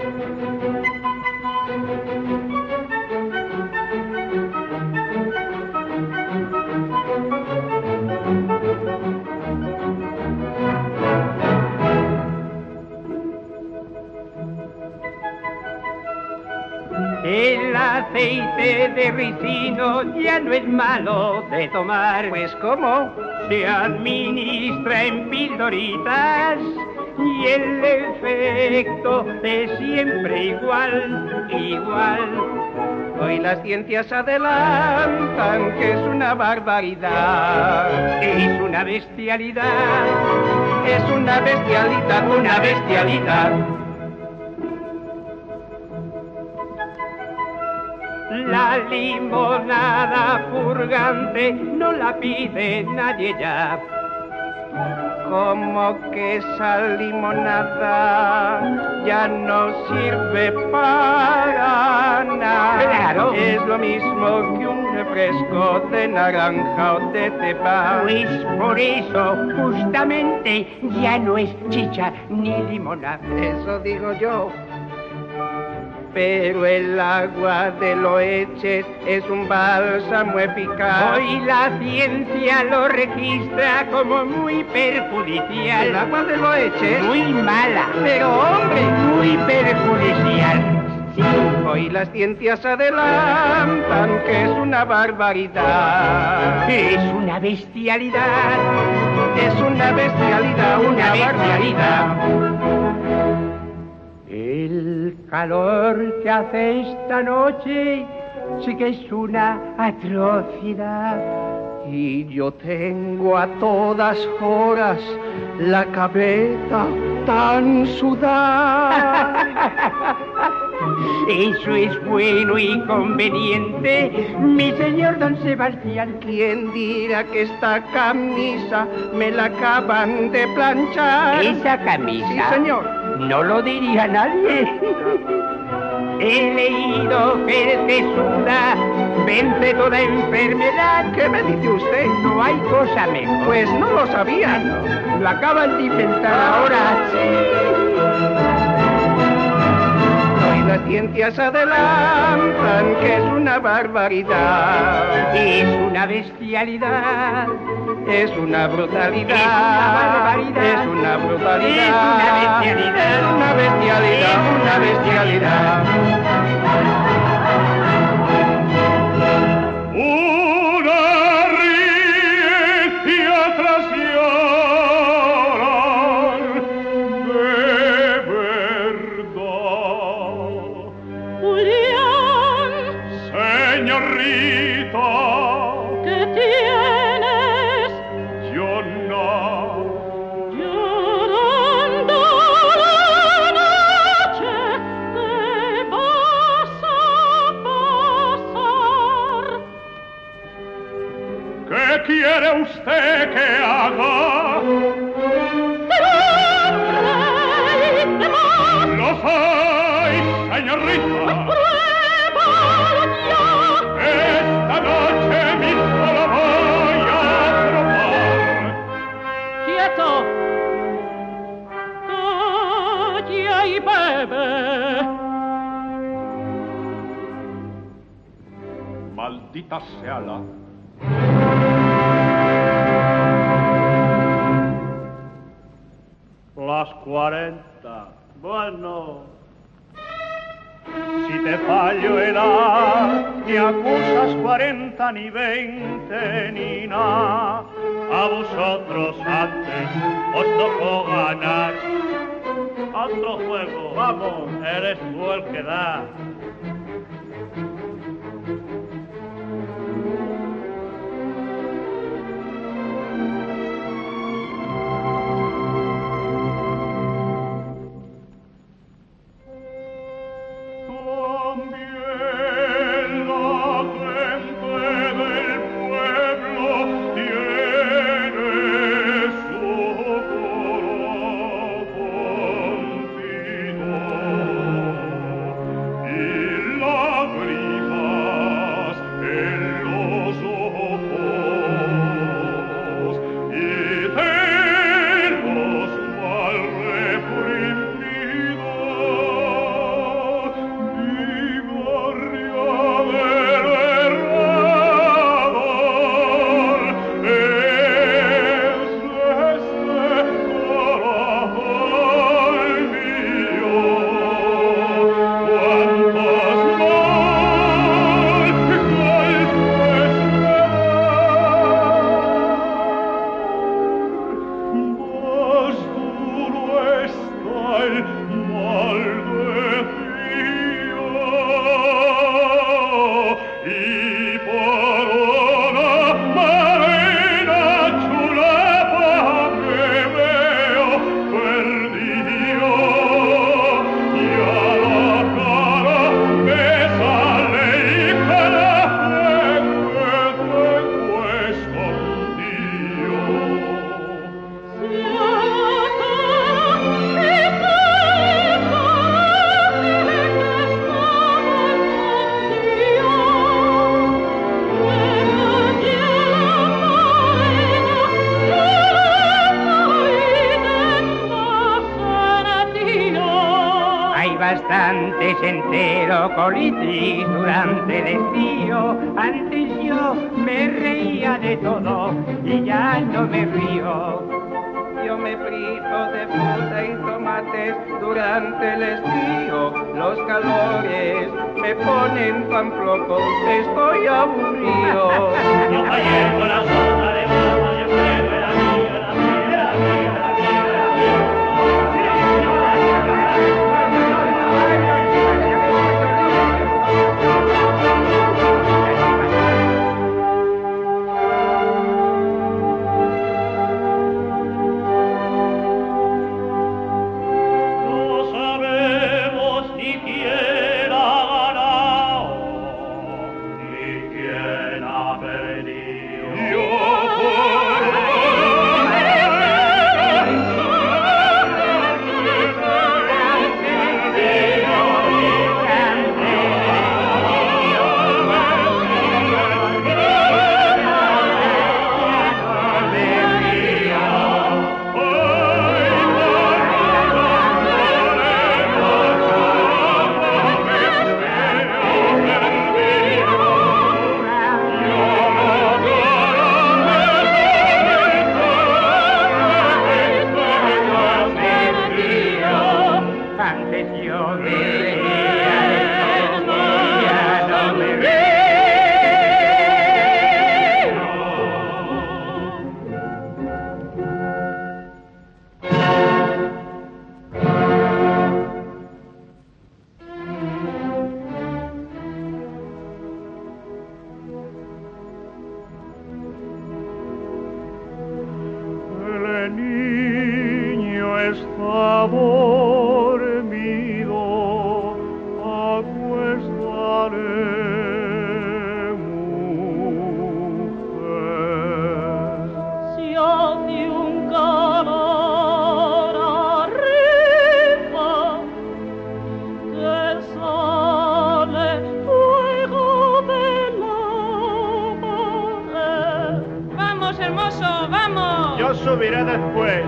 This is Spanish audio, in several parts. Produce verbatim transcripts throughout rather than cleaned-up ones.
El aceite de ricino ya no es malo de tomar. Pues ¿cómo? Se administra en pildoritas y el efecto es siempre igual, igual. Hoy las ciencias adelantan que es una barbaridad. Es una bestialidad, es una bestialidad, una bestialidad. La limonada purgante no la pide nadie ya. Como que esa limonada ya no sirve para nada. Claro. Es lo mismo que un refresco de naranja o de cepa. Pues por eso, justamente, ya no es chicha ni limonada. Eso digo yo. Pero el agua de Loeches es un bálsamo eficaz. Hoy la ciencia lo registra como muy perjudicial. ¿El agua de Loeches? Muy mala. Pero hombre, muy perjudicial. Sí. Hoy las ciencias adelantan que es una barbaridad. Es una bestialidad. Es una bestialidad, una, una bestialidad. El calor que hace esta noche sí que es una atrocidad. Y yo tengo a todas horas la cabeza tan sudada. Eso es bueno y conveniente, mi señor don Sebastián. ¿Quién dirá que esta camisa me la acaban de planchar? ¿Esa camisa? Sí, señor. No lo diría nadie. He leído que el que suda vence toda enfermedad. ¿Qué me dice usted? No hay cosa mejor. Pues no lo sabía. No, lo acaban de inventar ahora. Hoy las ciencias adelantan que es una barbaridad. Es una bestialidad. Es una brutalidad. Es una barbaridad. Es una brutalidad. Es una bestialidad. Una bestialidad, una bestialidad. Una riqueza tras llorar de verdad. Julián, Señorita, ¿qué tienes? yo no. Llorando la noche te vas a pasar. ¿Qué quiere usted que haga? Será un rey de más. Lo soy, señorita. Pruébalo ya. Esta noche mismo lo voy a probar. Quieto. Calla y bebe. Maldita sea la... Las cuarenta. Bueno, si te fallo edad, ni acusas cuarenta, ni veinte, ni nada. A vosotros antes os tocó ganar. Otro juego, vamos, eres tú el que da. Yeah. Bastantes entero colitis durante el estío. Antes yo me reía de todo y ya no me río. Yo me frito de fruta y tomates durante el estío. Los calores me ponen tan flojo, estoy aburrido. Yo callé con la soda de mama, yo creo era mío, era mío, era mío, era mío, era mío. Subiré después.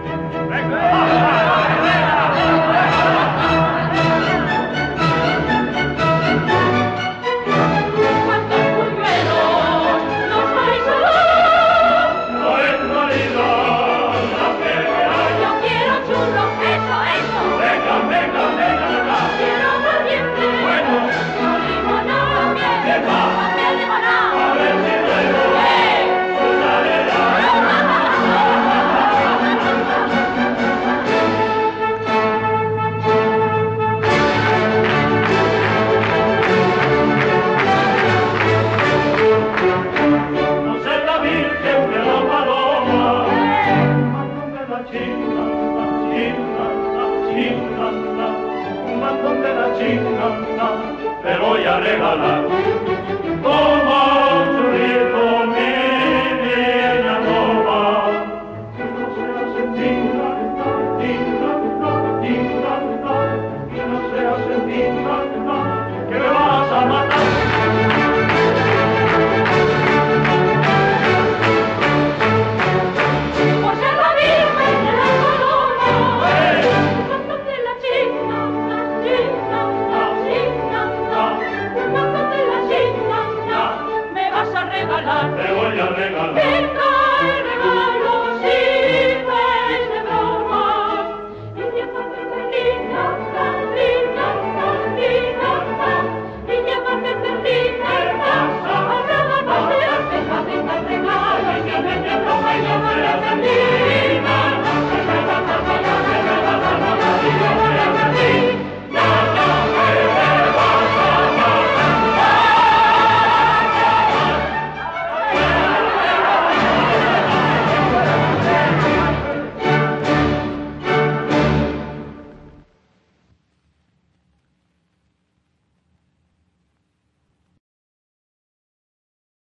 Te voy a regalar. Toma un churrito, mi niña, toma. Que no seas sentinga, tinga, tinga, tinga, que no seas sentinga.